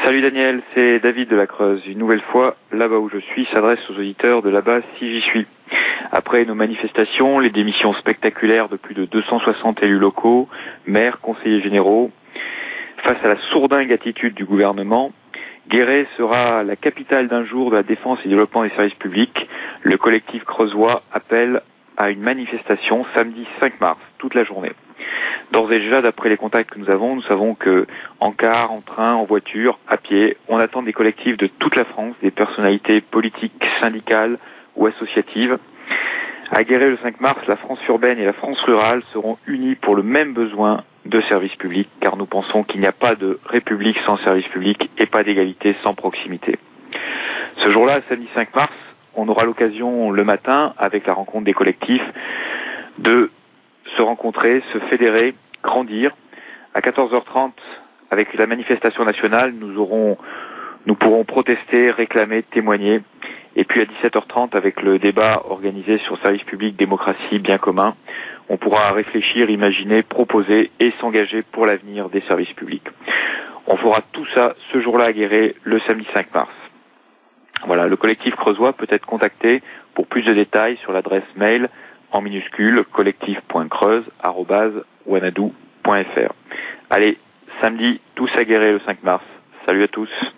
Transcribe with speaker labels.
Speaker 1: Salut Daniel, c'est David de la Creuse. Une nouvelle fois, là-bas où je suis s'adresse aux auditeurs de là-bas si j'y suis. Après nos manifestations, les démissions spectaculaires de plus de 260 élus locaux, maires, conseillers généraux, face à la sourdingue attitude du gouvernement, Guéret sera la capitale d'un jour de la défense et du développement des services publics. Le collectif creusois appelle à une manifestation samedi 5 mars, toute la journée. D'ores et déjà, d'après les contacts que nous savons que en car, en train, en voiture, à pied, on attend des collectifs de toute la France, des personnalités politiques, syndicales ou associatives. À Guéret le 5 mars, la France urbaine et la France rurale seront unies pour le même besoin de services publics, car nous pensons qu'il n'y a pas de république sans services publics et pas d'égalité sans proximité. Ce jour-là, samedi 5 mars, on aura l'occasion le matin, avec la rencontre des collectifs, de se rencontrer, se fédérer, grandir. À 14h30, avec la manifestation nationale, nous pourrons protester, réclamer, témoigner. Et puis à 17h30, avec le débat organisé sur service public, démocratie, bien commun, on pourra réfléchir, imaginer, proposer et s'engager pour l'avenir des services publics. On fera tout ça ce jour-là à Guéret, le samedi 5 mars. Voilà, le collectif creusois peut être contacté pour plus de détails sur l'adresse mail en minuscule collectif.creuse@wanadoo.fr. Allez, samedi, tous à Guéret le 5 mars. Salut à tous.